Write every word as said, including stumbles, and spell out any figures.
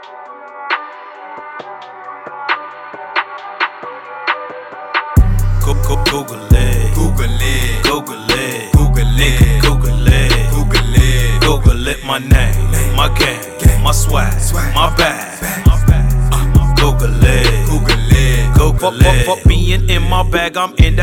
Go, go, Google it, Google it, Google it, Google it, Google it, Google it, Google it, my name, my game, my swag, my bag. Uh, Google it, Google it, Google it. Fuck being in my bag, I'm in that.